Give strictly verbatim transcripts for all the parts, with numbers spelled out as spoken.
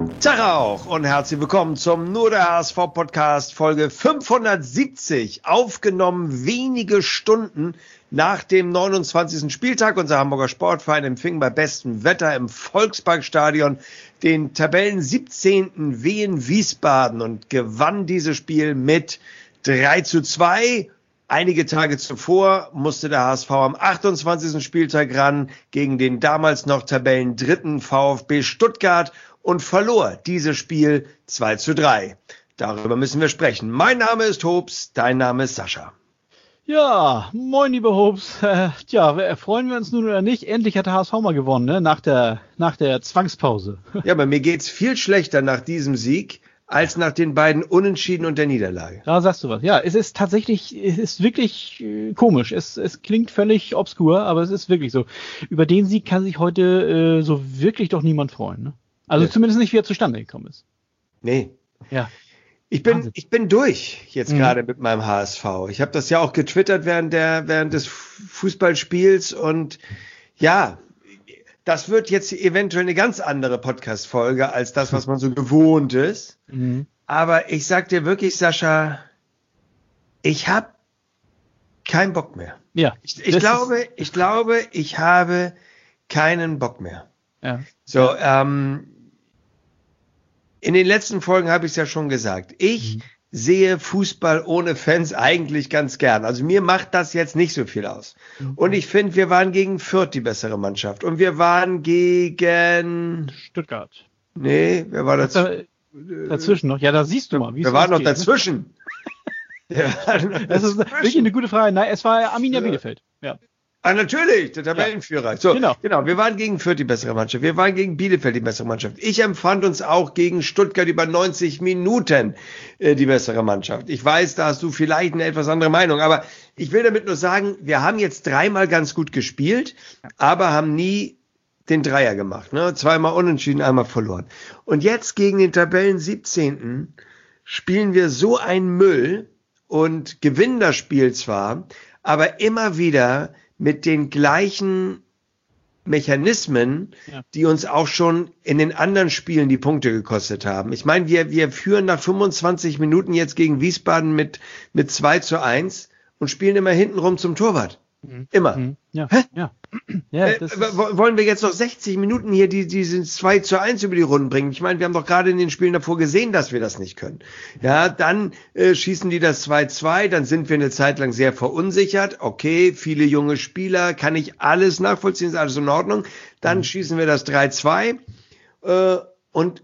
Tag auch und herzlich willkommen zum Nur der H S V-Podcast Folge fünfhundertsiebzig, aufgenommen wenige Stunden nach dem neunundzwanzigsten Spieltag. Unser Hamburger Sportverein empfing bei bestem Wetter im Volksparkstadion den Tabellen siebzehnten Wien Wiesbaden und gewann dieses Spiel mit drei zu zwei. Einige Tage zuvor musste der H S V am achtundzwanzigsten Spieltag ran gegen den damals noch Tabellendritten VfB Stuttgart und verlor dieses Spiel zwei zu drei. Darüber müssen wir sprechen. Mein Name ist Hobbs, dein Name ist Sascha. Ja, moin lieber Hobbs. Äh, tja, freuen wir uns nun oder nicht? Endlich hat der H S V mal gewonnen, ne? Nach der, nach der Zwangspause. Ja, aber mir geht's viel schlechter nach diesem Sieg als nach den beiden Unentschieden und der Niederlage. Da sagst du was. Ja, es ist tatsächlich, es ist wirklich äh, komisch. Es, es klingt völlig obskur, aber es ist wirklich so. Über den Sieg kann sich heute äh, so wirklich doch niemand freuen, ne? Also ja. Zumindest nicht, wie er zustande gekommen ist. Nee. Ja. Ich bin, ich bin durch jetzt mhm. gerade mit meinem H S V. Ich habe das ja auch getwittert während der, während des Fußballspiels und ja, das wird jetzt eventuell eine ganz andere Podcast-Folge als das, was man so gewohnt ist. Mhm. Aber ich sag dir wirklich, Sascha, ich habe keinen Bock mehr. Ja. Ich, ich glaube, ich glaube, ich habe keinen Bock mehr. Ja. So, ähm, in den letzten Folgen habe ich es ja schon gesagt. Ich mhm. sehe Fußball ohne Fans eigentlich ganz gern. Also mir macht das jetzt nicht so viel aus. Mhm. Und ich finde, wir waren gegen Fürth die bessere Mannschaft. Und wir waren gegen Stuttgart. Nee, wer war das? Da, dazwischen noch? Ja, da siehst du mal. Wie wir waren noch geht, dazwischen. Ne? Das ist wirklich eine gute Frage. Nein, es war Arminia ja. Bielefeld. Ja. Ah, natürlich, der Tabellenführer. Ja. So, genau. genau. Wir waren gegen Fürth die bessere Mannschaft. Wir waren gegen Bielefeld die bessere Mannschaft. Ich empfand uns auch gegen Stuttgart über neunzig Minuten äh, die bessere Mannschaft. Ich weiß, da hast du vielleicht eine etwas andere Meinung, aber ich will damit nur sagen, wir haben jetzt dreimal ganz gut gespielt, aber haben nie den Dreier gemacht. Ne? Zweimal unentschieden, einmal verloren. Und jetzt gegen den Tabellen siebzehnten spielen wir so einen Müll und gewinnen das Spiel zwar, aber immer wieder mit den gleichen Mechanismen, ja. die uns auch schon in den anderen Spielen die Punkte gekostet haben. Ich meine, wir, wir führen nach fünfundzwanzig Minuten jetzt gegen Wiesbaden mit, mit zwei zu eins und spielen immer hintenrum zum Torwart. Mhm. Immer. Mhm. Ja. Hä? Ja. Ja, äh, wollen wir jetzt noch sechzig Minuten hier die, diese zwei zu eins über die Runden bringen? Ich meine, wir haben doch gerade in den Spielen davor gesehen, dass wir das nicht können. Ja, dann äh, schießen die das zwei zwei, dann sind wir eine Zeit lang sehr verunsichert. Okay, viele junge Spieler, kann ich alles nachvollziehen, ist alles in Ordnung. Dann mhm. schießen wir das drei zwei äh, und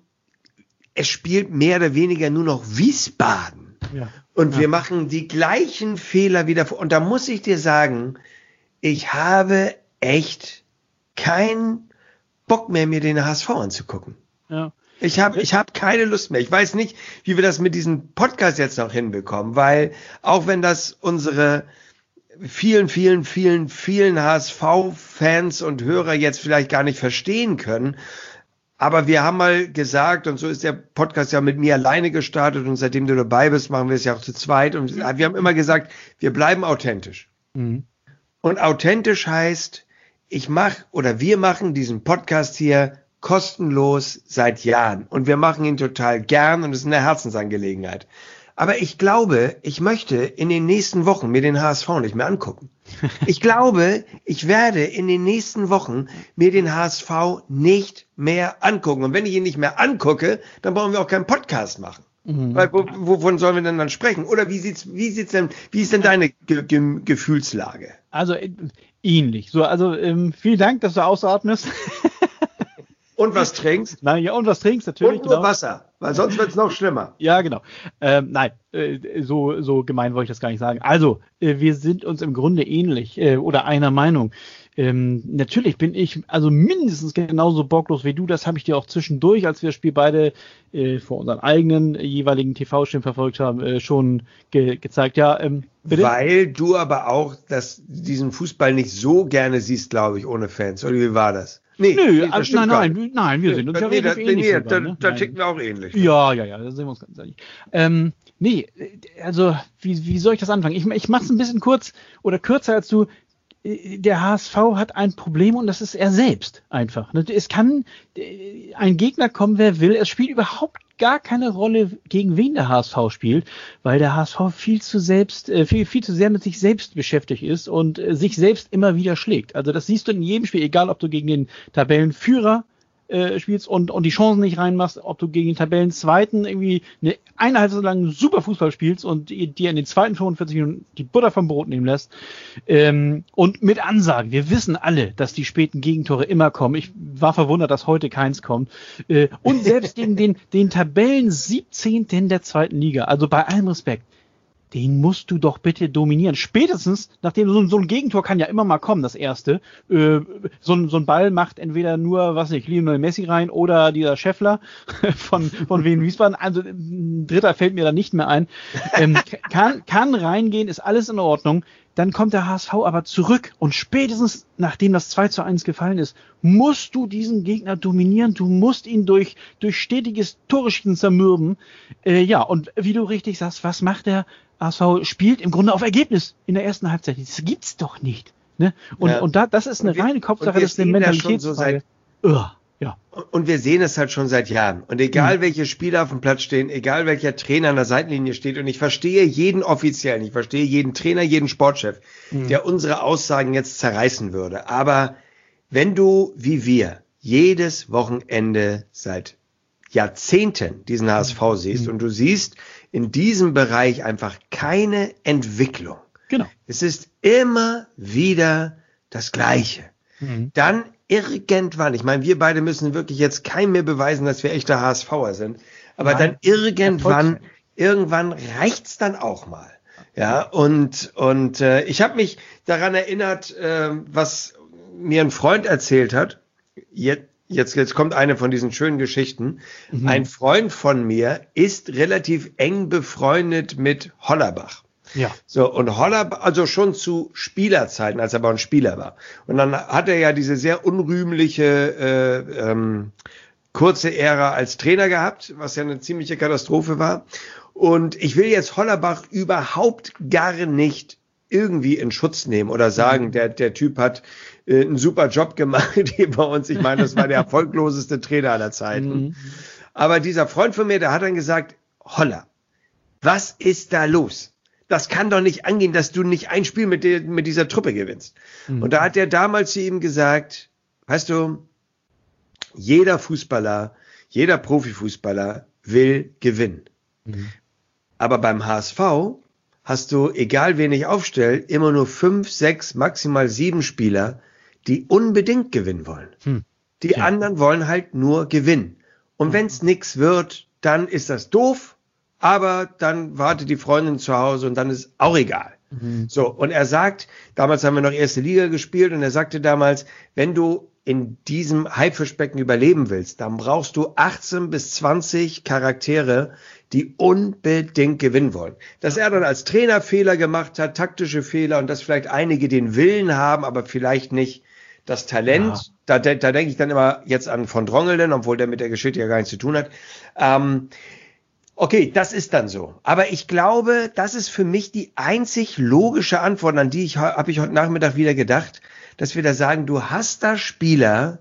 es spielt mehr oder weniger nur noch Wiesbaden. Ja. Und ja. wir machen die gleichen Fehler wieder. Und da muss ich dir sagen, ich habe echt keinen Bock mehr, mir den H S V anzugucken. Ja. Ich habe ich hab keine Lust mehr. Ich weiß nicht, wie wir das mit diesem Podcast jetzt noch hinbekommen, weil auch wenn das unsere vielen, vielen, vielen, vielen H S V-Fans und Hörer jetzt vielleicht gar nicht verstehen können, aber wir haben mal gesagt, und so ist der Podcast ja mit mir alleine gestartet und seitdem du dabei bist, machen wir es ja auch zu zweit und wir haben immer gesagt, wir bleiben authentisch. Mhm. Und authentisch heißt, ich mache oder wir machen diesen Podcast hier kostenlos seit Jahren. Und wir machen ihn total gern und es ist eine Herzensangelegenheit. Aber ich glaube, ich möchte in den nächsten Wochen mir den H S V nicht mehr angucken. Ich glaube, ich werde in den nächsten Wochen mir den H S V nicht mehr angucken. Und wenn ich ihn nicht mehr angucke, dann brauchen wir auch keinen Podcast machen. Mhm. Weil, wo, wovon sollen wir denn dann sprechen? Oder wie sieht's, wie sieht's denn, wie ist denn deine Ge- Ge- Gefühlslage? Also äh, ähnlich. So, also ähm, vielen Dank, dass du ausatmest. Und was trinkst? Nein, ja, und was trinkst natürlich. Und nur genau. Wasser, weil sonst wird's noch schlimmer. Ja, genau. Ähm, nein, äh, so so gemein wollte ich das gar nicht sagen. Also, äh, wir sind uns im Grunde ähnlich äh, oder einer Meinung. Ähm, natürlich bin ich also mindestens genauso bocklos wie du. Das habe ich dir auch zwischendurch, als wir das Spiel beide äh, vor unseren eigenen äh, jeweiligen T V-Stimmen verfolgt haben, äh, schon ge- gezeigt. Ja, ähm, bitte? Weil du aber auch das, diesen Fußball nicht so gerne siehst, glaube ich, ohne Fans. Oder wie war das? Nee, Nö, nee, also, nein, nein, nein, wir sind uns nee, ja nee, relativ da, ähnlich. Nee, sogar, da, ne? da ticken wir auch ähnlich. Ja, ja, ja, da sind wir uns ganz ähnlich. Ähm, nee, also wie, wie soll ich das anfangen? Ich, ich mache es ein bisschen kurz oder kürzer als du. der H S V hat ein Problem und das ist er selbst einfach. Es kann ein Gegner kommen, wer will. Es spielt überhaupt gar keine Rolle, gegen wen der H S V spielt, weil der H S V viel zu selbst, viel, viel zu sehr mit sich selbst beschäftigt ist und sich selbst immer wieder schlägt. Also das siehst du in jedem Spiel, egal ob du gegen den Tabellenführer äh, spielst und, und die Chancen nicht reinmachst, ob du gegen den Tabellenzweiten irgendwie eine eineinhalb so lang super Fußball spielst und dir in den zweiten fünfundvierzig Minuten die Butter vom Brot nehmen lässt. Ähm, und mit Ansagen. Wir wissen alle, dass die späten Gegentore immer kommen. Ich war verwundert, dass heute keins kommt. Äh, und selbst gegen den, den Tabellen siebzehnten der zweiten Liga, also bei allem Respekt, den musst du doch bitte dominieren. Spätestens, nachdem so, so ein Gegentor kann ja immer mal kommen, das erste. Äh, so, ein, so ein Ball macht entweder nur, was nicht, Lionel Messi rein oder dieser Scheffler von, von Wien Wiesbaden. Also ein dritter fällt mir da nicht mehr ein. Ähm, kann, kann reingehen, ist alles in Ordnung. Dann kommt der H S V aber zurück und spätestens, nachdem das zwei zu eins gefallen ist, musst du diesen Gegner dominieren. Du musst ihn durch, durch stetiges Toreschießen zermürben. Äh, ja, und wie du richtig sagst, was macht der H S V? Spielt im Grunde auf Ergebnis in der ersten Halbzeit. Das gibt's doch nicht. Ne? Und, ja. und da, das ist eine wir, reine Kopfsache, das ist eine Mentalitätsfrage. So ja. Und wir sehen es halt schon seit Jahren. Und egal mhm. welche Spieler auf dem Platz stehen, egal welcher Trainer an der Seitenlinie steht, und ich verstehe jeden Offiziellen, ich verstehe jeden Trainer, jeden Sportchef, mhm. der unsere Aussagen jetzt zerreißen würde. Aber wenn du, wie wir, jedes Wochenende seit Jahrzehnten diesen H S V siehst mhm. und du siehst in diesem Bereich einfach keine Entwicklung. Genau. Es ist immer wieder das Gleiche. Mhm. Dann irgendwann, ich meine, wir beide müssen wirklich jetzt keinem mehr beweisen, dass wir echte HSVer sind, aber Nein, dann irgendwann, irgendwann reicht's dann auch mal. Ja, und und äh, ich habe mich daran erinnert, äh, was mir ein Freund erzählt hat. Jetzt, jetzt, jetzt kommt eine von diesen schönen Geschichten. Mhm. Ein Freund von mir ist relativ eng befreundet mit Hollerbach. Ja. So, und Holler, also schon zu Spielerzeiten, als er aber ein Spieler war. Und dann hat er ja diese sehr unrühmliche, äh, ähm, kurze Ära als Trainer gehabt, was ja eine ziemliche Katastrophe war. Und ich will jetzt Hollerbach überhaupt gar nicht irgendwie in Schutz nehmen oder sagen, mhm. der, der Typ hat äh, einen super Job gemacht hier bei uns. Ich meine, das war der erfolgloseste Trainer aller Zeiten. Mhm. Aber dieser Freund von mir, der hat dann gesagt, Holler, was ist da los? Das kann doch nicht angehen, dass du nicht ein Spiel mit, der, mit dieser Truppe gewinnst. Mhm. Und da hat er damals zu ihm gesagt, weißt du, jeder Fußballer, jeder Profifußballer will gewinnen. Mhm. Aber beim H S V hast du, egal wen ich aufstelle, immer nur fünf, sechs, maximal sieben Spieler, die unbedingt gewinnen wollen. Mhm. Die ja. anderen wollen halt nur gewinnen. Und mhm. wenn es nichts wird, dann ist das doof. Aber dann wartet die Freundin zu Hause und dann ist auch egal. Mhm. So, und er sagt, damals haben wir noch erste Liga gespielt und er sagte damals, wenn du in diesem Haifischbecken überleben willst, dann brauchst du achtzehn bis zwanzig Charaktere, die unbedingt gewinnen wollen. Dass er dann als Trainer Fehler gemacht hat, taktische Fehler und dass vielleicht einige den Willen haben, aber vielleicht nicht das Talent. Ja. Da, da, da denke ich dann immer jetzt an von Drongelen, obwohl der mit der Geschichte ja gar nichts zu tun hat. Ähm, Okay, das ist dann so. Aber ich glaube, das ist für mich die einzig logische Antwort, an die ich habe ich heute Nachmittag wieder gedacht, dass wir da sagen, du hast da Spieler,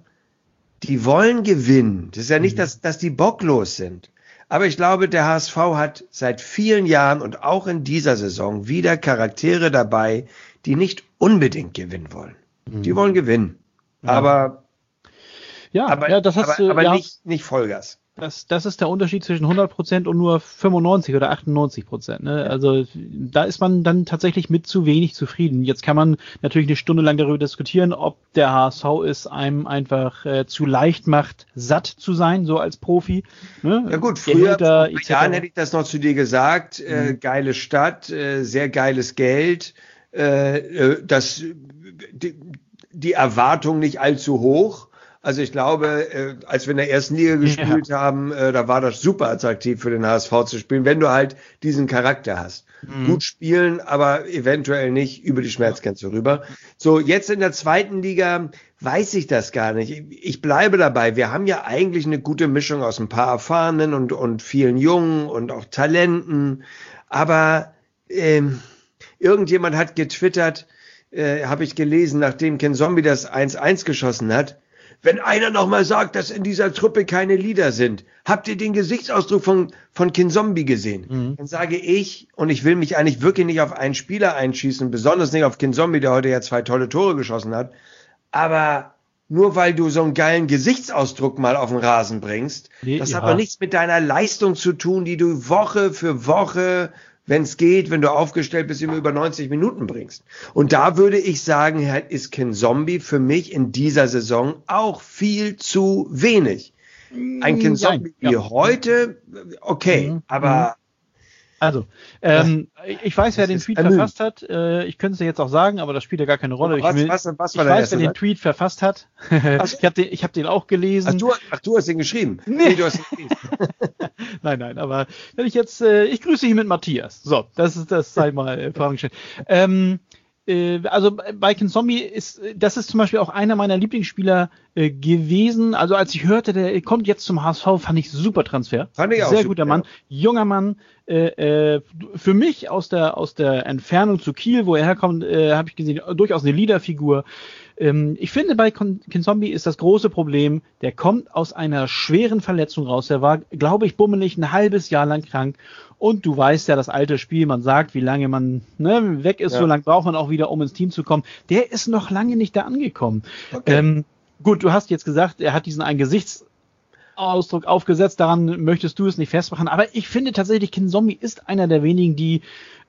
die wollen gewinnen. Das ist ja nicht, dass, dass die bocklos sind. Aber ich glaube, der H S V hat seit vielen Jahren und auch in dieser Saison wieder Charaktere dabei, die nicht unbedingt gewinnen wollen. Mhm. Die wollen gewinnen. Ja. Aber, ja, aber, ja, das hast aber, du, aber ja. nicht, nicht Vollgas. Das, das ist der Unterschied zwischen hundert Prozent und nur fünfundneunzig oder achtundneunzig Prozent. Ne? Also da ist man dann tatsächlich mit zu wenig zufrieden. Jetzt kann man natürlich eine Stunde lang darüber diskutieren, ob der H S V es einem einfach äh, zu leicht macht, satt zu sein, so als Profi. Ne? Ja gut, früher, vor Jahren hätte ich das noch zu dir gesagt. Äh, mhm. Geile Stadt, äh, sehr geiles Geld, äh, das, die, die Erwartung nicht allzu hoch. Also ich glaube, äh, als wir in der ersten Liga gespielt ja. haben, äh, da war das super attraktiv für den H S V zu spielen, wenn du halt diesen Charakter hast. Mhm. Gut spielen, aber eventuell nicht über die Schmerzgrenze rüber. So, jetzt in der zweiten Liga weiß ich das gar nicht. Ich, ich bleibe dabei. Wir haben ja eigentlich eine gute Mischung aus ein paar Erfahrenen und, und vielen Jungen und auch Talenten. Aber ähm, irgendjemand hat getwittert, äh, habe ich gelesen, nachdem Ken Zombie das eins eins geschossen hat, wenn einer noch mal sagt, dass in dieser Truppe keine Leader sind, habt ihr den Gesichtsausdruck von, von Ken Zombie gesehen? Mhm. Dann sage ich, und ich will mich eigentlich wirklich nicht auf einen Spieler einschießen, besonders nicht auf Ken Zombie, der heute ja zwei tolle Tore geschossen hat, aber nur weil du so einen geilen Gesichtsausdruck mal auf den Rasen bringst, nee, das ja. hat doch nichts mit deiner Leistung zu tun, die du Woche für Woche, wenn es geht, wenn du aufgestellt bist, immer über neunzig Minuten bringst. Und da würde ich sagen, ist Ken Zombie für mich in dieser Saison auch viel zu wenig. Ein Ken Zombie wie ja. heute, okay, mhm. aber... Also, ähm, ich weiß, wer den Tweet verfasst hat. Äh, ich könnte es dir jetzt auch sagen, aber das spielt ja gar keine Rolle. Was, ich will, was, was war ich weiß, wer den Tweet verfasst hat. ich habe den, ich hab den auch gelesen. Ach du, ach, du hast den geschrieben? Nee. nee du hast ihn gelesen. nein, nein, aber wenn ich jetzt, äh, ich grüße hier mit Matthias. So, das ist das, sei mal äh, vorangestellt. Ähm, Also bei Ken Zombie ist, das ist zum Beispiel auch einer meiner Lieblingsspieler äh, gewesen. Also als ich hörte, der kommt jetzt zum H S V, fand ich super Transfer. Fand ich auch Sehr super, guter Mann, ja. junger Mann. Äh, äh, für mich aus der aus der Entfernung zu Kiel, wo er herkommt, äh, habe ich gesehen, durchaus eine Leaderfigur. Ähm, ich finde, bei Ken Zombie ist das große Problem, der kommt aus einer schweren Verletzung raus. Der war, glaube ich, bummelig ein halbes Jahr lang krank. Und du weißt ja, das alte Spiel, man sagt, wie lange man ne, weg ist, ja. so lange braucht man auch wieder, um ins Team zu kommen. Der ist noch lange nicht da angekommen. Okay. Ähm, gut, du hast jetzt gesagt, er hat diesen einen Gesichtsausdruck aufgesetzt, daran möchtest du es nicht festmachen. Aber ich finde tatsächlich, Ken Zombie ist einer der wenigen, die,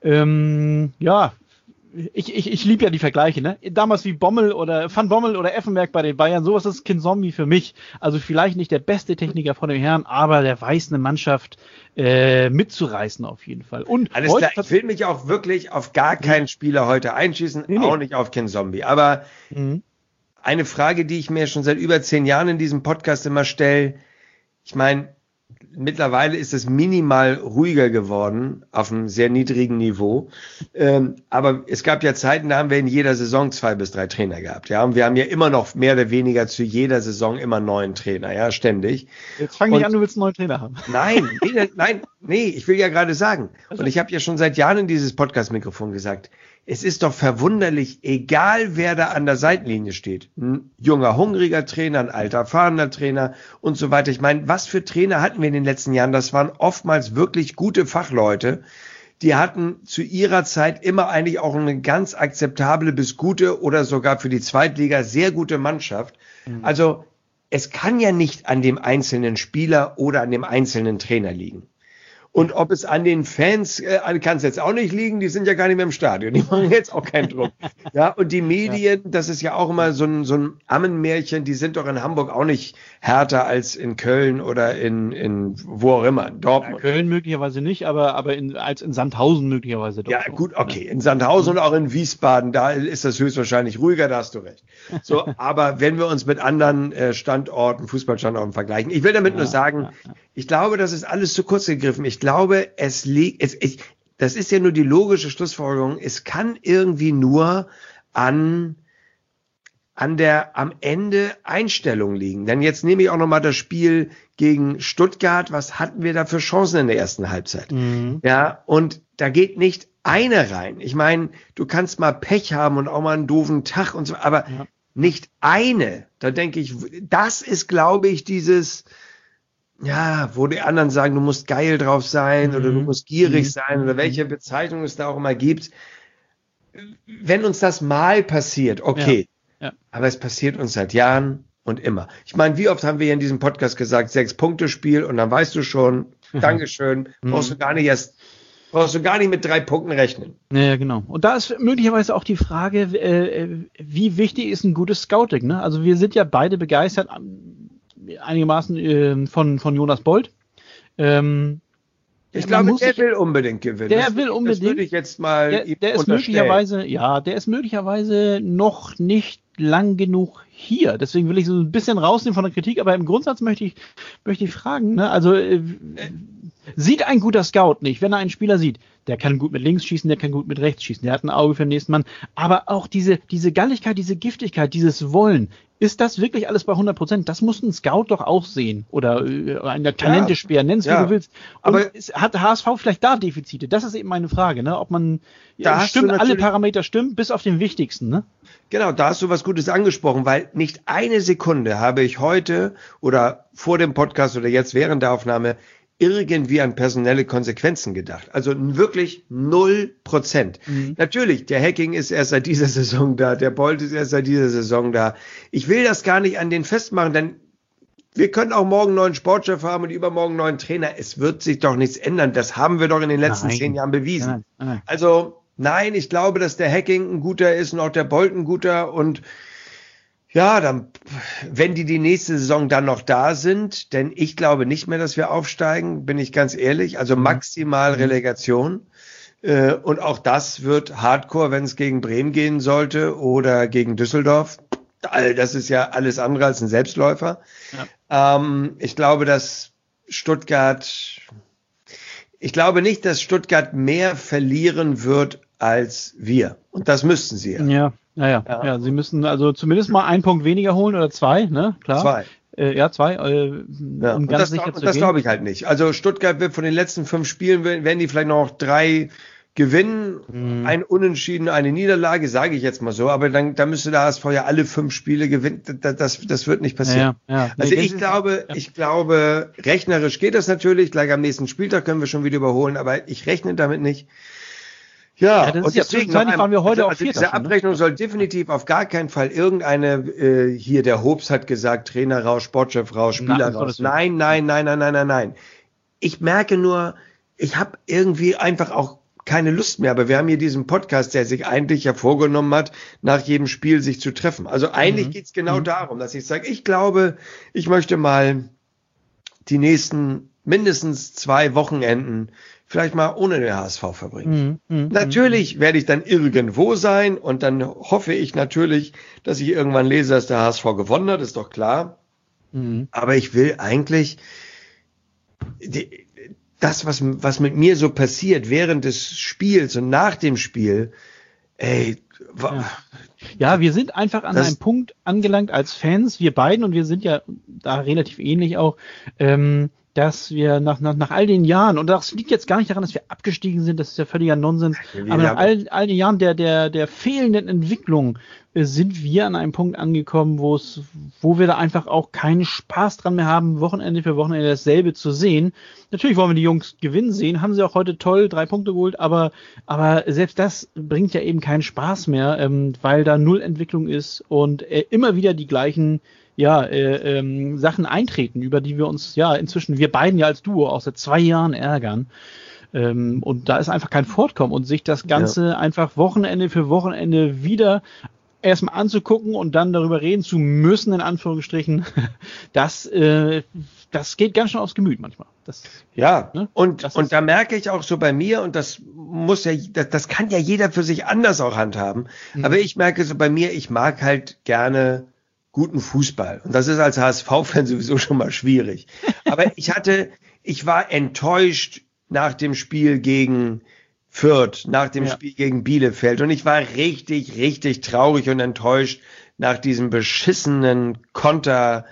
ähm, ja, ich, ich, ich liebe ja die Vergleiche, ne? Damals wie Bommel oder Van Bommel oder Effenberg bei den Bayern, sowas ist Ken Zombie für mich. Also vielleicht nicht der beste Techniker von dem Herrn, aber der weiß eine Mannschaft äh, mitzureißen auf jeden Fall. Und alles klar, ich will mich auch wirklich auf gar keinen Spieler heute einschießen, nee, auch nee. nicht auf Ken Zombie. Aber mhm. eine Frage, die ich mir schon seit über zehn Jahren in diesem Podcast immer stelle, ich meine, mittlerweile ist es minimal ruhiger geworden, auf einem sehr niedrigen Niveau. Ähm, aber es gab ja Zeiten, da haben wir in jeder Saison zwei bis drei Trainer gehabt. Ja, und wir haben ja immer noch mehr oder weniger zu jeder Saison immer neuen Trainer, ja, ständig. Jetzt fang nicht an, du willst einen neuen Trainer haben. Nein, nee, nein, nee, ich will ja gerade sagen. Und ich habe ja schon seit Jahren in dieses Podcast-Mikrofon gesagt, es ist doch verwunderlich, egal wer da an der Seitenlinie steht. Ein junger, hungriger Trainer, ein alter, erfahrener Trainer und so weiter. Ich meine, was für Trainer hatten wir in den letzten Jahren? Das waren oftmals wirklich gute Fachleute. Die hatten zu ihrer Zeit immer eigentlich auch eine ganz akzeptable bis gute oder sogar für die Zweitliga sehr gute Mannschaft. Mhm. Also es kann ja nicht an dem einzelnen Spieler oder an dem einzelnen Trainer liegen. Und ob es an den Fans, äh, kann es jetzt auch nicht liegen, die sind ja gar nicht mehr im Stadion, die machen jetzt auch keinen Druck. Ja, und die Medien, das ist ja auch immer so ein, so ein Ammenmärchen, die sind doch in Hamburg auch nicht härter als in Köln oder in, in wo auch immer, in Dortmund. Ja, Köln möglicherweise nicht, aber, aber in, als in Sandhausen möglicherweise doch. Ja, gut, okay, in Sandhausen und auch in Wiesbaden, da ist das höchstwahrscheinlich ruhiger, da hast du recht. So, aber wenn wir uns mit anderen äh, Standorten, Fußballstandorten vergleichen, ich will damit ja, nur sagen, ja, ja. ich glaube, das ist alles zu kurz gegriffen. Ich glaube, es liegt, es, ich, das ist ja nur die logische Schlussfolgerung, es kann irgendwie nur an, an der am Ende Einstellung liegen. Denn jetzt nehme ich auch nochmal das Spiel gegen Stuttgart. Was hatten wir da für Chancen in der ersten Halbzeit? Mhm. Ja, und da geht nicht eine rein. Ich meine, du kannst mal Pech haben und auch mal einen doofen Tag und so, aber ja. nicht eine. Da denke ich, das ist, glaube ich, dieses, ja, wo die anderen sagen, du musst geil drauf sein mhm. oder du musst gierig mhm. sein oder welche Bezeichnung es da auch immer gibt. Wenn uns das mal passiert, okay. Ja. Ja. Aber es passiert uns seit Jahren und immer. Ich meine, wie oft haben wir hier in diesem Podcast gesagt, Sechs-Punkte-Spiel und dann weißt du schon, mhm. Dankeschön, brauchst du gar nicht erst, brauchst du gar nicht mit drei Punkten rechnen. Ja, genau. Und da ist möglicherweise auch die Frage, äh, wie wichtig ist ein gutes Scouting, ne? Also wir sind ja beide begeistert, einigermaßen äh, von, von Jonas Bold. Ähm, ich glaube, der will unbedingt gewinnen. Der das, will unbedingt. Das würde ich jetzt mal der, der ist möglicherweise, ja, der ist möglicherweise noch nicht lang genug hier. Deswegen will ich so ein bisschen rausnehmen von der Kritik, aber im Grundsatz möchte ich, möchte ich fragen, ne? Also, äh, Sieht ein guter Scout nicht, wenn er einen Spieler sieht, der kann gut mit links schießen, der kann gut mit rechts schießen, der hat ein Auge für den nächsten Mann, aber auch diese, diese Galligkeit, diese Giftigkeit, dieses Wollen, ist das wirklich alles bei hundert Prozent? Das muss ein Scout doch auch sehen. Oder äh, ein Talentespeer, nenn's ja. wie du willst. Und aber es hat H S V vielleicht da Defizite? Das ist eben meine Frage, ne? Ob man, da ja, stimmt, alle Parameter stimmen, bis auf den wichtigsten, ne? Genau, da hast du was Gutes angesprochen, weil nicht eine Sekunde habe ich heute oder vor dem Podcast oder jetzt während der Aufnahme irgendwie an personelle Konsequenzen gedacht. Also wirklich null Prozent. Mhm. Natürlich, der Hacking ist erst seit dieser Saison da, der Bolt ist erst seit dieser Saison da. Ich will das gar nicht an den festmachen, denn wir können auch morgen einen neuen Sportchef haben und übermorgen einen neuen Trainer. Es wird sich doch nichts ändern. Das haben wir doch in den letzten nein. zehn Jahren bewiesen. Nein, nein. Also nein, ich glaube, dass der Hacking ein guter ist und auch der Bolt ein guter und ja, dann, wenn die die nächste Saison dann noch da sind, denn ich glaube nicht mehr, dass wir aufsteigen, bin ich ganz ehrlich. Also maximal Relegation. Äh, und auch das wird Hardcore, wenn es gegen Bremen gehen sollte oder gegen Düsseldorf. Das ist ja alles andere als ein Selbstläufer. Ja. Ähm, ich glaube, dass Stuttgart, ich glaube nicht, dass Stuttgart mehr verlieren wird als wir. Und das müssten sie ja. Ja. Naja, ja. ja, sie müssen also zumindest mal einen Punkt weniger holen oder zwei, ne? Klar. Zwei. Äh, ja, zwei. Äh, ja. Um und ganz das, sicher und zu das gehen. glaube ich halt nicht. Also Stuttgart wird von den letzten fünf Spielen, werden die vielleicht noch drei gewinnen. Mhm. Ein Unentschieden, eine Niederlage, sage ich jetzt mal so. Aber dann, dann müsste der H S V ja alle fünf Spiele gewinnen. Das, das, das wird nicht passieren. Ja, ja. Also nee, ich glaube, ja. ich glaube, rechnerisch geht das natürlich. Gleich am nächsten Spieltag können wir schon wieder überholen. Aber ich rechne damit nicht. Ja, ja, das und ist deswegen ja, waren wir heute also, auch Vierter. Diese Abrechnung ne? soll definitiv auf gar keinen Fall irgendeine, äh, hier der Hobbs hat gesagt, Trainer raus, Sportchef raus, Spieler Na, raus. Nein, nein, nein, nein, nein, nein, nein. Ich merke nur, ich habe irgendwie einfach auch keine Lust mehr, aber wir haben hier diesen Podcast, der sich eigentlich ja vorgenommen hat, nach jedem Spiel sich zu treffen. Also eigentlich mhm. geht's genau mhm. darum, dass ich sage, ich glaube, ich möchte mal die nächsten mindestens zwei Wochenenden vielleicht mal ohne den H S V verbringen. Mm, mm, natürlich mm. werde ich dann irgendwo sein und dann hoffe ich natürlich, dass ich irgendwann lese, dass der H S V gewonnen hat, ist doch klar. Mm. Aber ich will eigentlich die, das, was, was mit mir so passiert während des Spiels und nach dem Spiel, ey, ja. ja, wir sind einfach an einem Punkt angelangt als Fans, wir beiden, und wir sind ja da relativ ähnlich auch, ähm, dass wir nach, nach, nach all den Jahren, und das liegt jetzt gar nicht daran, dass wir abgestiegen sind, das ist ja völliger Nonsens, ja, aber nach all, all den Jahren der, der, der fehlenden Entwicklung äh, sind wir an einem Punkt angekommen, wo es, wo wir da einfach auch keinen Spaß dran mehr haben, Wochenende für Wochenende dasselbe zu sehen. Natürlich wollen wir die Jungs gewinnen sehen, haben sie auch heute toll drei Punkte geholt, aber, aber selbst das bringt ja eben keinen Spaß mehr, ähm, weil da null Entwicklung ist und äh, immer wieder die gleichen ja, äh, ähm, Sachen eintreten, über die wir uns ja inzwischen, wir beiden ja als Duo auch seit zwei Jahren ärgern. Ähm, und da ist einfach kein Fortkommen und sich das Ganze ja. einfach Wochenende für Wochenende wieder erstmal anzugucken und dann darüber reden zu müssen, in Anführungsstrichen, das, äh, das geht ganz schön aufs Gemüt manchmal. Das, ja, ne? und, das und da merke ich auch so bei mir, und das muss ja, das, das kann ja jeder für sich anders auch handhaben, mhm. aber ich merke so bei mir, ich mag halt gerne guten Fußball. Und das ist als H S V-Fan sowieso schon mal schwierig. Aber ich hatte, ich war enttäuscht nach dem Spiel gegen Fürth, nach dem ja. Spiel gegen Bielefeld. Und ich war richtig, richtig traurig und enttäuscht nach diesem beschissenen Konter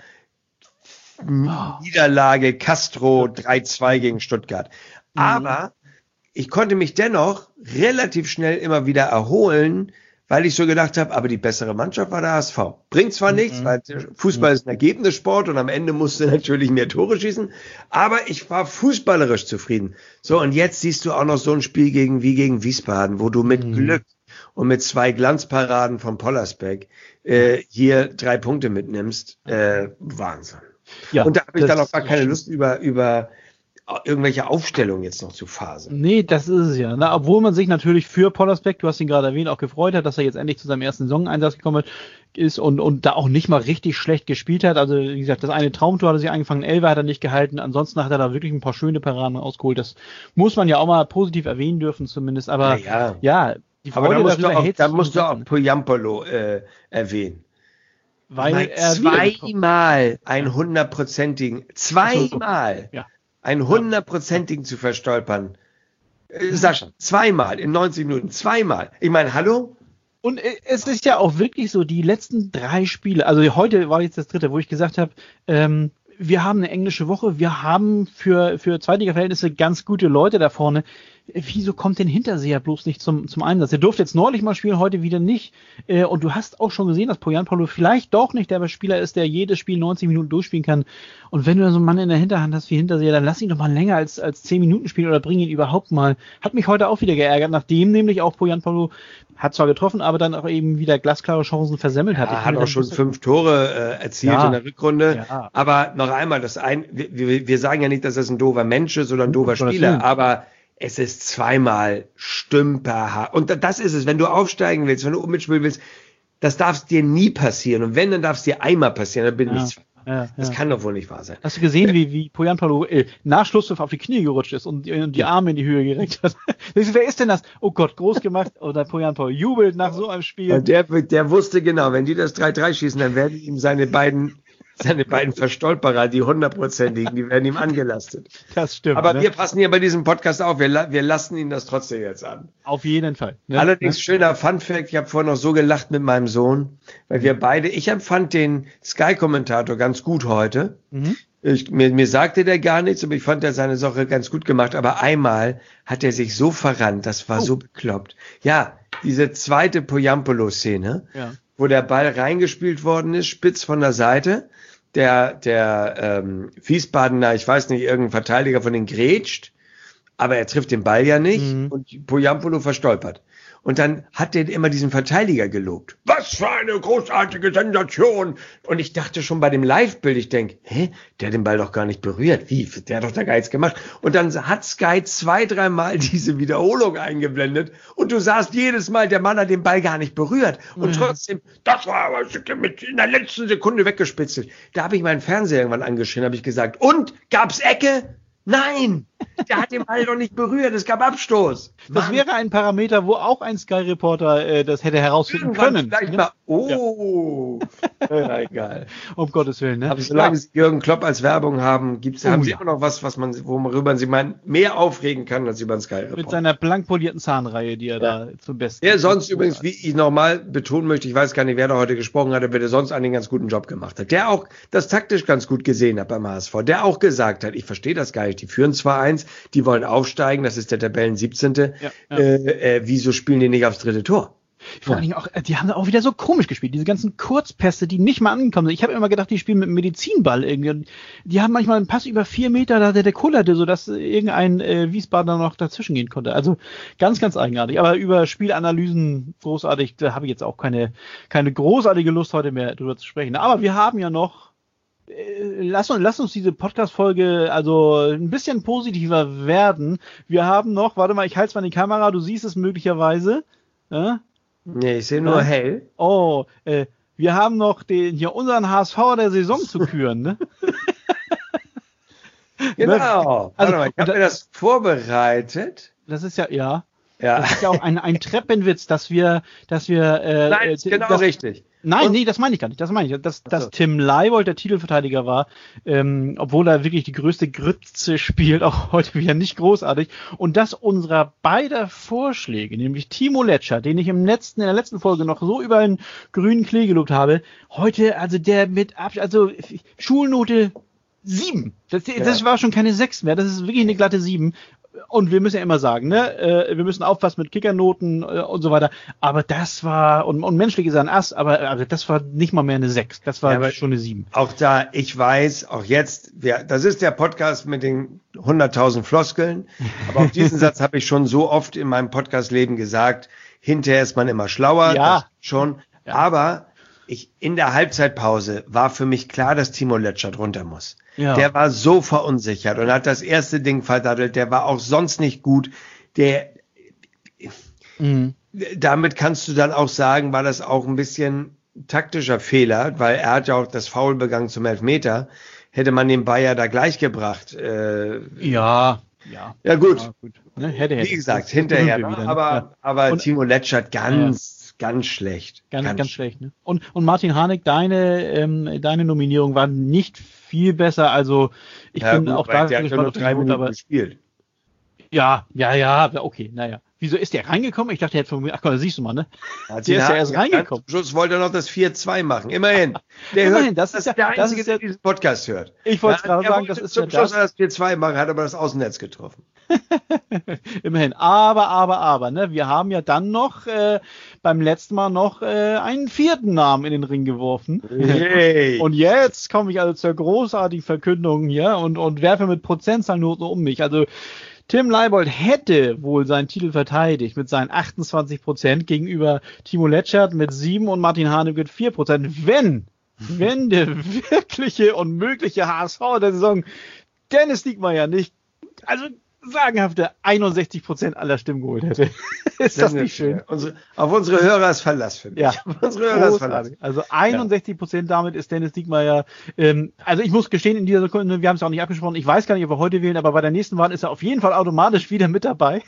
Niederlage Castro drei zwei gegen Stuttgart. Mhm. Aber ich konnte mich dennoch relativ schnell immer wieder erholen, weil ich so gedacht habe, aber die bessere Mannschaft war der H S V. Bringt zwar mhm. nichts, weil Fußball ist ein Ergebnissport und am Ende musst du natürlich mehr Tore schießen, aber ich war fußballerisch zufrieden. So, und jetzt siehst du auch noch so ein Spiel gegen wie gegen Wiesbaden, wo du mit mhm. Glück und mit zwei Glanzparaden von Pollersbeck äh, hier drei Punkte mitnimmst. Äh, Wahnsinn. Ja, und da habe ich dann auch gar keine Lust über über irgendwelche Aufstellungen jetzt noch zu phasen. Nee, das ist es ja. Na, obwohl man sich natürlich für Pollersbeck, du hast ihn gerade erwähnt, auch gefreut hat, dass er jetzt endlich zu seinem ersten Saisoneinsatz gekommen ist und, und da auch nicht mal richtig schlecht gespielt hat. Also wie gesagt, das eine Traumtor hat er sich angefangen, Elfer hat er nicht gehalten. Ansonsten hat er da wirklich ein paar schöne Paraden ausgeholt. Das muss man ja auch mal positiv erwähnen dürfen zumindest. Aber ja, ja. ja die Freude, aber da musst du auch, da musst du auch Poyampolo äh, erwähnen. Weil er zweimal einen hundertprozentigen, zweimal. Ja. einen hundertprozentigen zu verstolpern. Äh, Sascha, zweimal in neunzig Minuten, zweimal. Ich meine, hallo? Und es ist ja auch wirklich so, die letzten drei Spiele, also heute war jetzt das dritte, wo ich gesagt habe, ähm, wir haben eine englische Woche, wir haben für, für Zweitliga-Verhältnisse ganz gute Leute da vorne. Wieso kommt denn Hinterseher bloß nicht zum, zum Einsatz? Er durfte jetzt neulich mal spielen, heute wieder nicht. Äh, und du hast auch schon gesehen, dass Poyanpalo vielleicht doch nicht der Spieler ist, der jedes Spiel neunzig Minuten durchspielen kann. Und wenn du da so einen Mann in der Hinterhand hast wie Hinterseher, dann lass ihn doch mal länger als, als zehn Minuten spielen oder bring ihn überhaupt mal. Hat mich heute auch wieder geärgert, nachdem nämlich auch Poyanpalo hat zwar getroffen, aber dann auch eben wieder glasklare Chancen versemmelt hat. Er hat auch schon fünf Tore äh, erzielt ja. in der Rückrunde. Ja. Aber noch einmal, das ein, wir, wir sagen ja nicht, dass das ein doofer Mensch ist oder ein doofer Spieler, aber es ist zweimal stümperhart. Und das ist es, wenn du aufsteigen willst, wenn du mitspielen willst, das darf dir nie passieren. Und wenn, dann darf es dir einmal passieren, dann bin ich ja, nicht. Ja, das ja. kann doch wohl nicht wahr sein. Hast du gesehen, wie, wie Poyanpalo äh, nach Schlusspfiff auf die Knie gerutscht ist und, und die Arme in die Höhe gereckt hat? Wer ist denn das? Oh Gott, groß gemacht. Oder Poyanpalo jubelt nach so einem Spiel. Und der, der wusste genau, wenn die das drei drei schießen, dann werden ihm seine beiden Seine beiden Verstolperer, die hundertprozentigen, die werden ihm angelastet. Das stimmt. Aber ne? wir passen hier bei diesem Podcast auf. Wir, wir lassen ihn das trotzdem jetzt an. Auf jeden Fall. Ne? Allerdings ne? schöner Funfact. Ich habe vorhin noch so gelacht mit meinem Sohn, weil wir beide, ich empfand den Sky-Kommentator ganz gut heute. Mhm. Ich, mir, mir sagte der gar nichts, aber ich fand er seine Sache ganz gut gemacht. Aber einmal hat er sich so verrannt, das war oh. so bekloppt. Ja, diese zweite Poyampalo-Szene, ja. wo der Ball reingespielt worden ist, spitz von der Seite. Der, der ähm, Wiesbadener, ich weiß nicht, irgendein Verteidiger von den grätscht, aber er trifft den Ball ja nicht mhm. und Poyampalo verstolpert. Und dann hat der immer diesen Verteidiger gelobt. Was für eine großartige Sensation! Und ich dachte schon bei dem Live-Bild, ich denke, hä, der hat den Ball doch gar nicht berührt. Wie? Der hat doch da gar nichts gemacht. Und dann hat Sky zwei, dreimal diese Wiederholung eingeblendet und du sahst jedes Mal, der Mann hat den Ball gar nicht berührt. Und mhm. trotzdem, das war aber mit in der letzten Sekunde weggespitzelt. Da habe ich meinen Fernseher irgendwann angeschrien, habe ich gesagt, und, gab's Ecke? Nein, der hat den Ball doch nicht berührt, es gab Abstoß. Das Mann. Wäre ein Parameter, wo auch ein Sky-Reporter äh, das hätte herausfinden Irgendwann können. Vielleicht mal, oh, ja. ja, egal. Um Gottes Willen. Ne? Aber solange ja. Sie Jürgen Klopp als Werbung haben, gibt's, oh, haben Sie ja. immer noch was, was man, worüber Sie man mehr aufregen kann, als über den Sky-Reporter. Mit seiner blank polierten Zahnreihe, die er ja. da zum Besten Der sonst übrigens, wie ich nochmal betonen möchte, ich weiß gar nicht, wer da heute gesprochen hat, aber der sonst einen ganz guten Job gemacht hat. Der auch das taktisch ganz gut gesehen hat beim H S V. Der auch gesagt hat, ich verstehe das gar nicht, die führen zwei eins, die wollen aufsteigen, das ist der Tabellen siebzehnte Ja, ja. Äh, äh, wieso spielen die nicht aufs dritte Tor? Vor allen Dingen auch, die haben auch wieder so komisch gespielt, diese ganzen Kurzpässe, die nicht mal angekommen sind. Ich habe immer gedacht, die spielen mit einem Medizinball irgendwie. Die haben manchmal einen Pass über vier Meter, da der, der kullerte, sodass irgendein äh, Wiesbadener noch dazwischen gehen konnte. Also ganz, ganz eigenartig. Aber über Spielanalysen großartig, da habe ich jetzt auch keine, keine großartige Lust, heute mehr drüber zu sprechen. Aber wir haben ja noch Lass uns, lass uns diese Podcast-Folge also ein bisschen positiver werden. Wir haben noch, warte mal, ich halte es mal in die Kamera, du siehst es möglicherweise. Ja? Nee, ich sehe nur ja. hell. Oh, äh, wir haben noch den hier unseren H S V der Saison zu küren, ne? Genau. Also, warte mal, ich habe mir das vorbereitet. Das ist ja, ja. Ja. Das ist ja auch ein, ein Treppenwitz, dass wir, dass wir, äh, Nein, ist genau das, richtig. Nein, und? nee, das meine ich gar nicht. Das meine ich, dass, dass so. Tim Leibold der Titelverteidiger war, ähm, obwohl er wirklich die größte Grütze spielt, auch heute wieder nicht großartig. Und dass unserer beider Vorschläge, nämlich Timo Letscher, den ich im letzten, in der letzten Folge noch so über einen grünen Klee gelobt habe, heute, also der mit, also Schulnote sieben. Das, ja. das war schon keine sechs mehr, das ist wirklich eine glatte sieben. Und wir müssen ja immer sagen, ne, äh, wir müssen aufpassen mit Kickernoten äh, und so weiter. Aber das war, und, und menschlich ist er ein Ass, aber also das war nicht mal mehr eine sechs. Das war ja, schon eine sieben. Auch da, ich weiß, auch jetzt, wir, das ist der Podcast mit den hunderttausend Floskeln. Aber auch diesen Satz habe ich schon so oft in meinem Podcast-Leben gesagt. Hinterher ist man immer schlauer. Ja. Schon. Ja. Aber ich, in der Halbzeitpause war für mich klar, dass Timo Letscher drunter muss. Ja. Der war so verunsichert und hat das erste Ding verdattelt. Der war auch sonst nicht gut. Der, mhm. damit kannst du dann auch sagen, war das auch ein bisschen taktischer Fehler, weil er hat ja auch das Foul begangen zum Elfmeter. Hätte man den Bayer da gleich gebracht. Äh, ja, ja. Ja, gut. Ja, gut. Ne, hätte, hätte. Wie gesagt, hinterher. Wieder, ne? Aber, ja. aber und, Timo Letscher ganz, ja. ganz schlecht. Ganz, ganz, ganz schlecht. Ne? Und, und Martin Harnik, deine, ähm, deine Nominierung war nicht viel besser. Also ich ja, bin gut, auch da gespannt auf drei Minuten gespielt. Ja, ja, ja, okay, naja. Wieso ist der reingekommen? Ich dachte, er hätte von mir, ach komm, da siehst du mal, ne? Der ist ja erst reingekommen. Zum Schluss wollte er noch das vier zwei machen. Immerhin. Der Immerhin, hört, das ist ja, der Einzige, das ist ja, der diesen Podcast hört. Ich wollte es gerade sagen, das ist zum ja Schluss das. das vier zwei machen, hat aber das Außennetz getroffen. Immerhin. Aber, aber, aber, ne? Wir haben ja dann noch äh, beim letzten Mal noch äh, einen vierten Namen in den Ring geworfen. Hey. Und jetzt komme ich also zur großartigen Verkündung hier und, und werfe mit Prozentzahlen nur so um mich. Also Tim Leibold hätte wohl seinen Titel verteidigt mit seinen achtundzwanzig Prozent gegenüber Timo Letschert mit sieben und Martin Harnik mit vier Prozent, wenn, wenn der wirkliche und mögliche H S V der Saison Dennis Diekmeyer nicht, also sagenhafte einundsechzig Prozent aller Stimmen geholt hätte. Ist das, das nicht schön? schön? Unsere, auf unsere Hörer ist Verlass, finde ich. Ja, auf unsere Hörer ist Verlass. Also einundsechzig Prozent ja. Damit ist Dennis Diekmeyer, ähm, also ich muss gestehen, in dieser Sekunde, wir haben es auch nicht abgesprochen, ich weiß gar nicht, ob wir heute wählen, aber bei der nächsten Wahl ist er auf jeden Fall automatisch wieder mit dabei.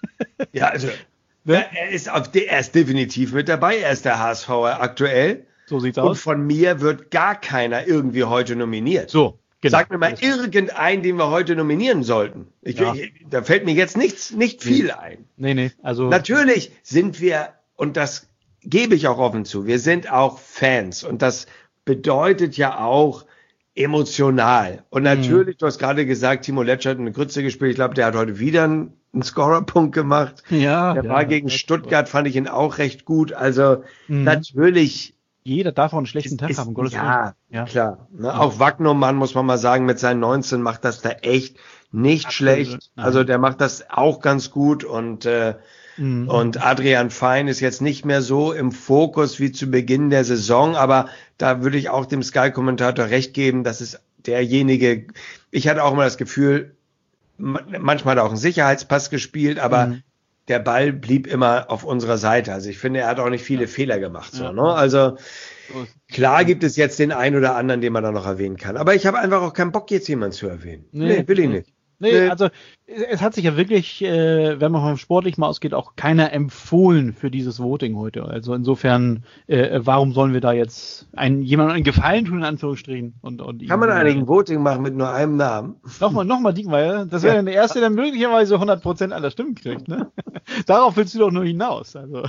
Ja, also ne? er, ist auf de, er ist definitiv mit dabei, er ist der H S V'er aktuell. So sieht's Und aus. von mir wird gar keiner irgendwie heute nominiert. So. Genau. Sag mir mal irgendeinen, den wir heute nominieren sollten. Ich, ja. ich, da fällt mir jetzt nichts, nicht viel nee. ein. Nee, nee, also. Natürlich sind wir, und das gebe ich auch offen zu, wir sind auch Fans. Und das bedeutet ja auch emotional. Und natürlich, mhm. du hast gerade gesagt, Timo Letschert hat eine Grütze gespielt. Ich glaube, der hat heute wieder einen, einen Scorerpunkt gemacht. Ja. Der ja, war gegen Stuttgart, fand ich ihn auch recht gut. Also, mhm. natürlich. Jeder darf auch einen schlechten Tag ist, haben. Gottes ja, ja, klar. Ne? Ja. Auch Wagnermann, muss man mal sagen, mit seinen neunzehn macht das da echt nicht Absolut. schlecht. Nein. Also der macht das auch ganz gut. Und, äh, mhm. und Adrian Fein ist jetzt nicht mehr so im Fokus wie zu Beginn der Saison. Aber da würde ich auch dem Sky-Kommentator recht geben, dass es derjenige, ich hatte auch immer das Gefühl, manchmal hat er auch einen Sicherheitspass gespielt, aber mhm. der Ball blieb immer auf unserer Seite. Also ich finde, er hat auch nicht viele ja. Fehler gemacht. So, ja. ne? Also klar gibt es jetzt den einen oder anderen, den man da noch erwähnen kann. Aber ich habe einfach auch keinen Bock, jetzt jemanden zu erwähnen. Nee, nee will ich nicht. Nee, nee, also es hat sich ja wirklich, äh, wenn man vom Sportlichen mal ausgeht, auch keiner empfohlen für dieses Voting heute. Also insofern, äh, warum sollen wir da jetzt einen, jemandem einen Gefallen tun, in Anführungsstrichen? Und, und Kann man eigentlich ein Voting machen mit nur einem Namen? Nochmal, nochmal Diekmeyer. Das wäre ja. der Erste, der möglicherweise hundert Prozent aller Stimmen kriegt. Ne? Darauf willst du doch nur hinaus. Also.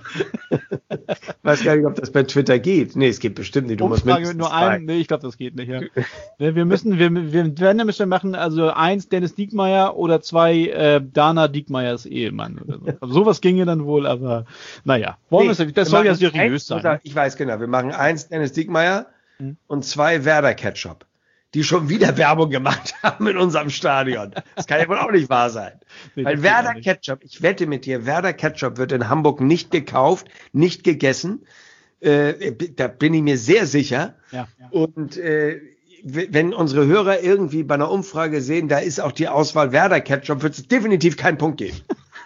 Ich weiß gar nicht, ob das bei Twitter geht. Nee, es geht bestimmt nicht. Du musst mit nur einen. Nee, ich glaube, das geht nicht. Ja. Wir müssen, wir, wir werden müssen machen, also eins Dennis Diekmeyer oder zwei äh, Dana Diekmeyers Ehemann oder so. Also sowas ginge dann wohl, aber naja. Wollen nee, das soll ja seriös sein. Oder, ich weiß genau, wir machen eins Dennis Diekmeyer hm. und zwei Werder Ketchup, die schon wieder Werbung gemacht haben in unserem Stadion. Das kann ja wohl auch nicht wahr sein. Nee, Weil Werder Ketchup, ich wette mit dir, Werder Ketchup wird in Hamburg nicht gekauft, nicht gegessen. Äh, da bin ich mir sehr sicher. Ja, ja. Und äh, wenn unsere Hörer irgendwie bei einer Umfrage sehen, da ist auch die Auswahl Werder Ketchup, wird es definitiv keinen Punkt geben.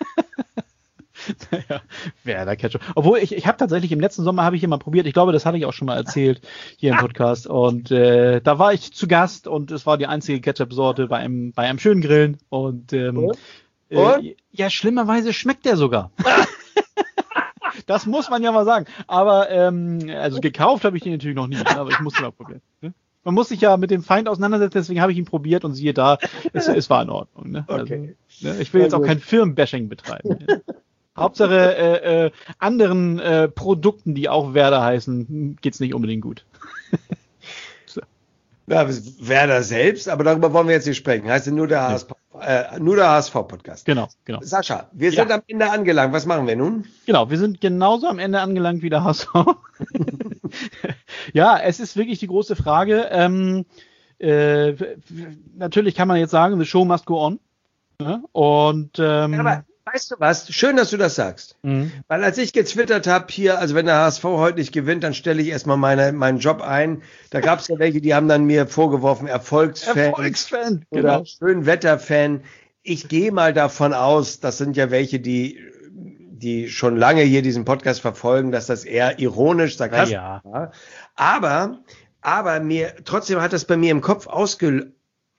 Naja, Werder Ketchup. Obwohl, ich, ich habe tatsächlich im letzten Sommer habe ich hier mal probiert, ich glaube, das hatte ich auch schon mal erzählt hier im Podcast. Und äh, da war ich zu Gast und es war die einzige Ketchup-Sorte bei einem, bei einem schönen Grillen. Und, ähm, und? Und? Äh, ja, schlimmerweise schmeckt der sogar. Das muss man ja mal sagen. Aber ähm, also gekauft habe ich den natürlich noch nie, aber ich musste mal probieren. Ne? Man muss sich ja mit dem Feind auseinandersetzen, deswegen habe ich ihn probiert und siehe da, es, es war in Ordnung. Ne? Okay. Also, ne? Ich will jetzt auch kein Firmenbashing betreiben. Ne? Hauptsache äh, äh, anderen äh, Produkten, die auch Werder heißen, geht's nicht unbedingt gut. So. Ja, Werder selbst, aber darüber wollen wir jetzt nicht sprechen. Heißt nur der H S V, äh, nur der H S V-Podcast. Genau, genau. Sascha, wir sind ja. am Ende angelangt. Was machen wir nun? Genau, wir sind genauso am Ende angelangt wie der H S V. Ja, es ist wirklich die große Frage. Ähm, äh, natürlich kann man jetzt sagen, the show must go on. Ja? Und ähm, ja, aber weißt du was? Schön, dass du das sagst. Mhm. Weil als ich getwittert habe hier, also wenn der H S V heute nicht gewinnt, dann stelle ich erstmal meine, meinen Job ein. Da gab es ja welche, die haben dann mir vorgeworfen, Erfolgsfan, Erfolgsfan oder genau. Schönwetterfan. Ich gehe mal davon aus, das sind ja welche, die die schon lange hier diesen Podcast verfolgen, dass das eher ironisch, sarkastisch ja. war. Aber, aber mir, trotzdem hat das bei mir im Kopf ausgelöst,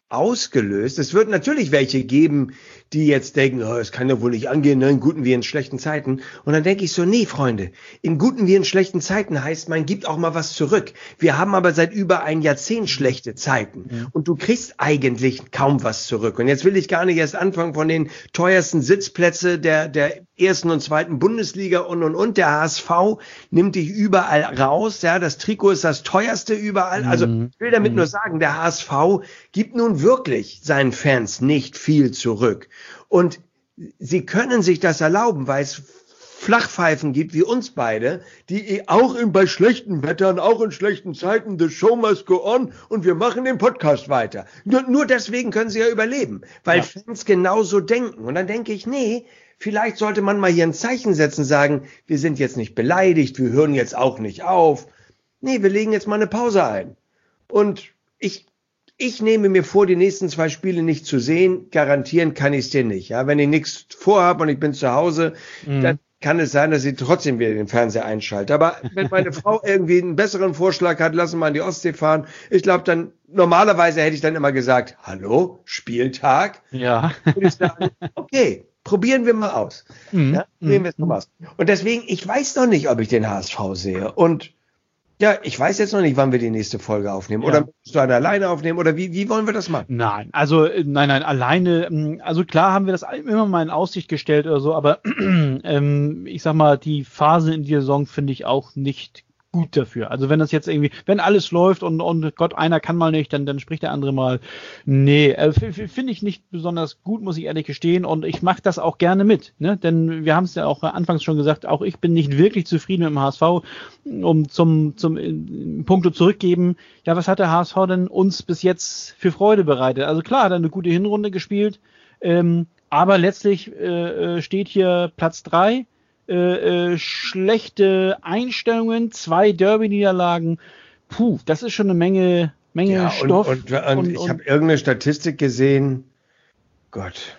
ausgelöst. Es wird natürlich welche geben, die jetzt denken, oh, es kann ja wohl nicht angehen, ne, in guten wie in schlechten Zeiten. Und dann denke ich so, nee, Freunde, in guten wie in schlechten Zeiten heißt, man gibt auch mal was zurück. Wir haben aber seit über ein Jahrzehnt schlechte Zeiten. Ja. Und du kriegst eigentlich kaum was zurück. Und jetzt will ich gar nicht erst anfangen von den teuersten Sitzplätze der, der ersten und zweiten Bundesliga und, und, und. Der H S V nimmt dich überall raus. Ja, das Trikot ist das teuerste überall. Also, ich will damit nur sagen, der H S V gibt nun wirklich seinen Fans nicht viel zurück. Und sie können sich das erlauben, weil es Flachpfeifen gibt wie uns beide, die auch in, bei schlechten Wettern, auch in schlechten Zeiten, the show must go on und wir machen den Podcast weiter. Nur, nur deswegen können sie ja überleben, weil ja. Fans genauso denken. Und dann denke ich, nee, vielleicht sollte man mal hier ein Zeichen setzen, sagen, wir sind jetzt nicht beleidigt, wir hören jetzt auch nicht auf. Nee, wir legen jetzt mal eine Pause ein. Und ich Ich nehme mir vor, die nächsten zwei Spiele nicht zu sehen. Garantieren kann ich es dir nicht. Ja, wenn ich nichts vorhabe und ich bin zu Hause, mhm. dann kann es sein, dass ich trotzdem wieder den Fernseher einschalte. Aber wenn meine Frau irgendwie einen besseren Vorschlag hat, lassen wir an die Ostsee fahren. Ich glaube dann, normalerweise hätte ich dann immer gesagt, hallo, Spieltag. Ja. Und ich sagen, okay, probieren wir mal aus. Mhm. Ja, probieren wir es mal aus. Und deswegen, ich weiß noch nicht, ob ich den H S V sehe. Und ja, ich weiß jetzt noch nicht, wann wir die nächste Folge aufnehmen. Ja. Oder musst du eine alleine aufnehmen? Oder wie, wie wollen wir das machen? Nein, also nein, nein, alleine. Also klar haben wir das immer mal in Aussicht gestellt oder so, aber ähm, ich sag mal, die Phase in der Saison finde ich auch nicht gut dafür. Also wenn das jetzt irgendwie, wenn alles läuft und, und Gott, einer kann mal nicht, dann, dann spricht der andere mal. Nee, äh, finde ich nicht besonders gut, muss ich ehrlich gestehen. Und ich mache das auch gerne mit, ne? Denn wir haben es ja auch anfangs schon gesagt, auch ich bin nicht wirklich zufrieden mit dem H S V. Um zum, zum äh, Punkto zurückgeben, ja, was hat der H S V denn uns bis jetzt für Freude bereitet? Also klar, hat er eine gute Hinrunde gespielt, ähm, aber letztlich äh, steht hier Platz drei. Äh, äh, schlechte Einstellungen, zwei Derby-Niederlagen. Puh, das ist schon eine Menge, Menge ja, Stoff. Und, und, und, und ich habe irgendeine Statistik gesehen. Gott.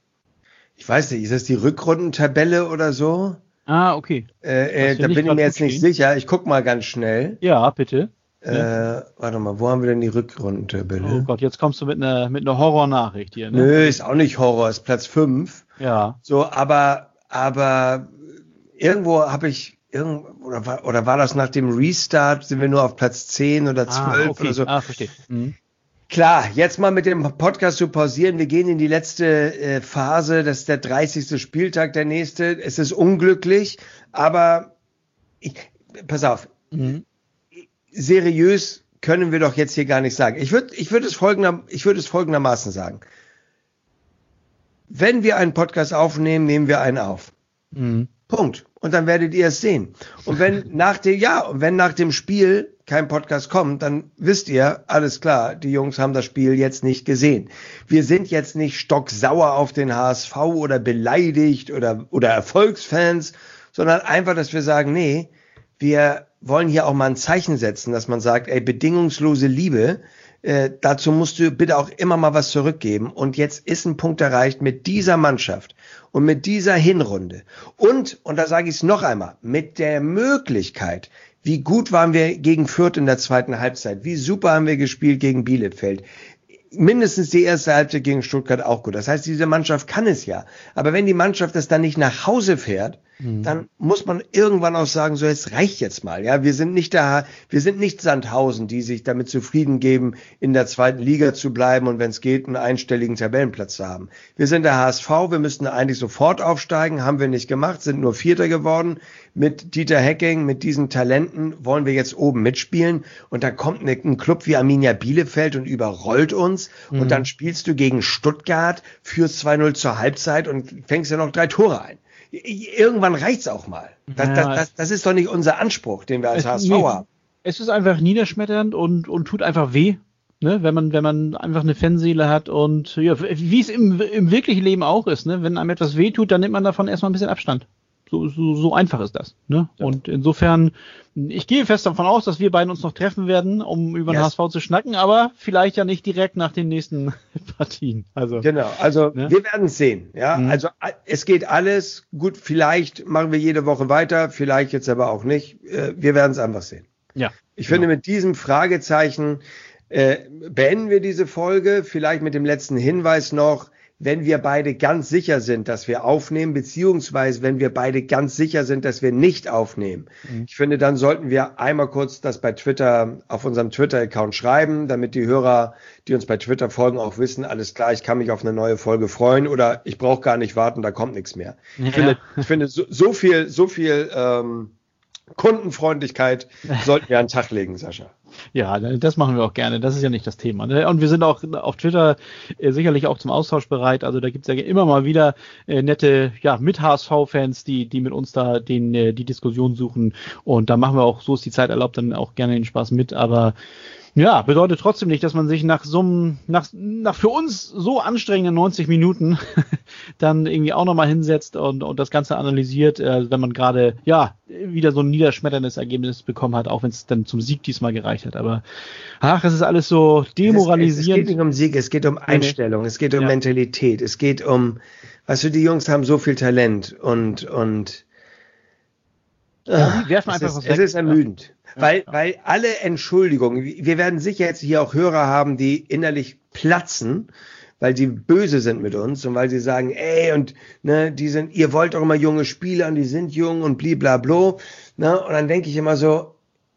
Ich weiß nicht, ist das die Rückrundentabelle oder so? Ah, okay. Äh, äh, da bin ich mir jetzt stehen. nicht sicher. Ich guck mal ganz schnell. Ja, bitte. Äh, ja. Warte mal, wo haben wir denn die Rückrundentabelle? Oh Gott, jetzt kommst du mit einer mit einer Horror-Nachricht hier. Ne? Nö, ist auch nicht Horror, ist Platz fünf. Ja. So, aber, aber irgendwo habe ich, irgend, oder, war, oder war das nach dem Restart, sind wir nur auf Platz zehn oder zwölf ah, okay. oder so. Ah, verstehe. Mhm. Klar, jetzt mal mit dem Podcast zu pausieren. Wir gehen in die letzte äh, Phase. Das ist der dreißigste Spieltag, der nächste. Es ist unglücklich, aber ich, pass auf. Mhm. Seriös können wir doch jetzt hier gar nicht sagen. Ich würde ich würde es folgender, ich würde es folgendermaßen sagen. Wenn wir einen Podcast aufnehmen, nehmen wir einen auf. Mhm. Punkt. Und dann werdet ihr es sehen. Und wenn nach dem, ja, und wenn nach dem Spiel kein Podcast kommt, dann wisst ihr, alles klar, die Jungs haben das Spiel jetzt nicht gesehen. Wir sind jetzt nicht stocksauer auf den H S V oder beleidigt oder, oder Erfolgsfans, sondern einfach, dass wir sagen, nee, wir wollen hier auch mal ein Zeichen setzen, dass man sagt, ey, bedingungslose Liebe, äh, dazu musst du bitte auch immer mal was zurückgeben. Und jetzt ist ein Punkt erreicht mit dieser Mannschaft und mit dieser Hinrunde. Und, und da sage ich es noch einmal, mit der Möglichkeit, wie gut waren wir gegen Fürth in der zweiten Halbzeit, wie super haben wir gespielt gegen Bielefeld. Mindestens die erste Halbzeit gegen Stuttgart auch gut. Das heißt, diese Mannschaft kann es ja. Aber wenn die Mannschaft das dann nicht nach Hause fährt, mhm. dann muss man irgendwann auch sagen, so jetzt reicht jetzt mal. Ja, wir sind nicht da, wir sind nicht Sandhausen, die sich damit zufrieden geben, in der zweiten Liga zu bleiben und wenn es geht, einen einstelligen Tabellenplatz zu haben. Wir sind der H S V, wir müssten eigentlich sofort aufsteigen, haben wir nicht gemacht, sind nur Vierter geworden. Mit Dieter Hecking, mit diesen Talenten wollen wir jetzt oben mitspielen und dann kommt ein Club wie Arminia Bielefeld und überrollt uns mhm. und dann spielst du gegen Stuttgart, führst zwei null zur Halbzeit und fängst ja noch drei Tore ein. Irgendwann reicht's auch mal. Das, ja, das, das, das ist doch nicht unser Anspruch, den wir als H S V nee, haben. Es ist einfach niederschmetternd und, und tut einfach weh, ne? Wenn man, wenn man einfach eine Fanseele hat und ja, wie es im, im wirklichen Leben auch ist, ne? Wenn einem etwas weh tut, dann nimmt man davon erstmal ein bisschen Abstand. So, so, so einfach ist das. Ne? Ja. Und insofern, ich gehe fest davon aus, dass wir beiden uns noch treffen werden, um über den yes. H S V zu schnacken, aber vielleicht ja nicht direkt nach den nächsten Partien. Also, genau, also ne? Wir werden es sehen. Ja, mhm. Also es geht alles gut. Vielleicht machen wir jede Woche weiter, vielleicht jetzt aber auch nicht. Wir werden es einfach sehen. Ja. Ich genau. finde, mit diesem Fragezeichen äh, beenden wir diese Folge, vielleicht mit dem letzten Hinweis noch, wenn wir beide ganz sicher sind, dass wir aufnehmen, beziehungsweise wenn wir beide ganz sicher sind, dass wir nicht aufnehmen. Mhm. Ich finde, dann sollten wir einmal kurz das bei Twitter, auf unserem Twitter-Account schreiben, damit die Hörer, die uns bei Twitter folgen, auch wissen, alles klar, ich kann mich auf eine neue Folge freuen oder ich brauche gar nicht warten, da kommt nichts mehr. Ja. Ich finde, ich finde so, so viel, so viel ähm, Kundenfreundlichkeit sollten wir an den Tag legen, Sascha. Ja, das machen wir auch gerne. Das ist ja nicht das Thema. Und wir sind auch auf Twitter äh, sicherlich auch zum Austausch bereit. Also da gibt's ja immer mal wieder äh, nette, ja, mit H S V-Fans, die die mit uns da den äh, die Diskussion suchen. Und da machen wir auch, so ist die Zeit erlaubt, dann auch gerne den Spaß mit. Aber ja, bedeutet trotzdem nicht, dass man sich nach so einem, nach, nach für uns so anstrengenden neunzig Minuten dann irgendwie auch nochmal hinsetzt und, und das Ganze analysiert, äh, wenn man gerade, ja, wieder so ein niederschmetterndes Ergebnis bekommen hat, auch wenn es dann zum Sieg diesmal gereicht hat. Aber, ach, es ist alles so demoralisierend. Es, es geht nicht um Sieg, es geht um Einstellung, es geht um ja. Mentalität, es geht um, weißt du, die Jungs haben so viel Talent und, und, ja, die werfen einfach es, was ist, es ist ermüdend. Ja. Weil, weil alle Entschuldigungen, wir werden sicher jetzt hier auch Hörer haben, die innerlich platzen, weil sie böse sind mit uns und weil sie sagen, ey, und ne, die sind, ihr wollt doch immer junge Spieler und die sind jung und bliblablo. Ne? Und dann denke ich immer so,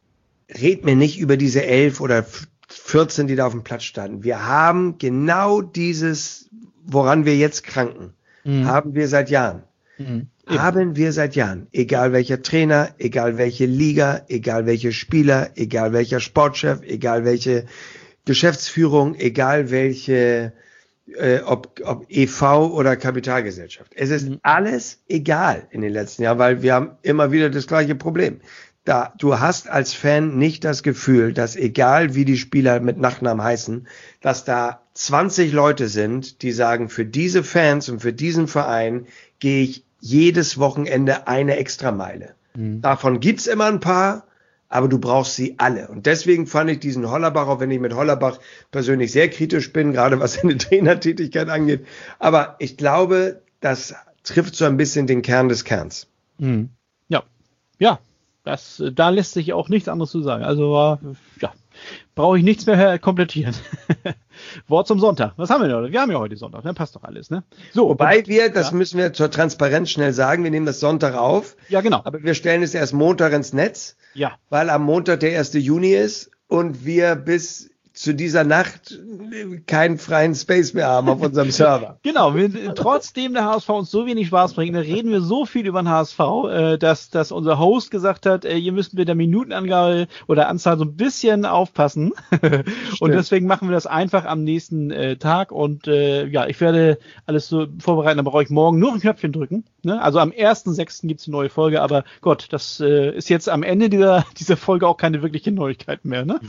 red mir nicht über diese elf oder vierzehn, die da auf dem Platz standen. Wir haben genau dieses, woran wir jetzt kranken, mhm. haben wir seit Jahren. Mhm. Haben wir seit Jahren, egal welcher Trainer, egal welche Liga, egal welche Spieler, egal welcher Sportchef, egal welche Geschäftsführung, egal welche, äh, ob, ob E V oder Kapitalgesellschaft. Es ist mhm. alles egal in den letzten Jahren, weil wir haben immer wieder das gleiche Problem. Da, du hast als Fan nicht das Gefühl, dass egal wie die Spieler mit Nachnamen heißen, dass da zwanzig Leute sind, die sagen, für diese Fans und für diesen Verein gehe ich jedes Wochenende eine Extrameile. Mhm. Davon gibt's immer ein paar, aber du brauchst sie alle. Und deswegen fand ich diesen Hollerbach, auch wenn ich mit Hollerbach persönlich sehr kritisch bin, gerade was seine Trainertätigkeit angeht. Aber ich glaube, das trifft so ein bisschen den Kern des Kerns. Mhm. Ja, ja, das, da lässt sich auch nichts anderes zu sagen. Also, ja, brauche ich nichts mehr komplettieren. Wort zum Sonntag. Was haben wir denn? Wir haben ja heute Sonntag, dann passt doch alles, ne? So, wobei und, wir, das ja. müssen wir zur Transparenz schnell sagen, wir nehmen das Sonntag auf. Ja, genau. Aber wir stellen es erst Montag ins Netz. Ja. Weil am Montag der erste Juni ist und wir bis zu dieser Nacht keinen freien Space mehr haben auf unserem Server. Genau, wir, trotzdem der H S V uns so wenig Spaß bringt, reden wir so viel über den H S V, äh, dass, dass unser Host gesagt hat, äh, ihr müsst mit der Minutenangabe oder Anzahl so ein bisschen aufpassen. Und deswegen machen wir das einfach am nächsten äh, Tag. Und äh, ja, ich werde alles so vorbereiten, dann brauche ich morgen nur ein Knöpfchen drücken. Ne? Also am ersten sechsten gibt's eine neue Folge, aber Gott, das äh, ist jetzt am Ende dieser, dieser Folge auch keine wirkliche Neuigkeit mehr, ne?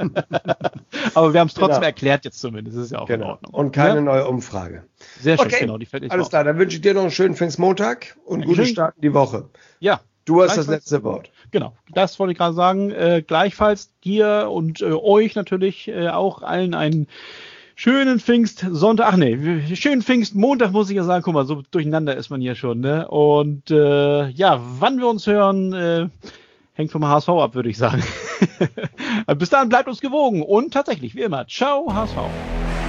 Aber wir haben es trotzdem genau. erklärt jetzt zumindest. Das ist ja auch genau. in Ordnung. Und keine ja? neue Umfrage. Sehr schön, okay. genau. Die fertig Alles klar, dann wünsche ich dir noch einen schönen Pfingstmontag und einen guten Start in die Woche. Ja. Du hast das letzte Wort. Genau, das wollte ich gerade sagen. Äh, gleichfalls dir und äh, euch natürlich äh, auch allen einen schönen Pfingstsonntag. Ach nee, schönen Pfingstmontag muss ich ja sagen. Guck mal, so durcheinander ist man hier schon. Ne? Und äh, ja, wann wir uns hören, äh, hängt vom H S V ab, würde ich sagen. Bis dahin bleibt uns gewogen und tatsächlich, wie immer, ciao H S V.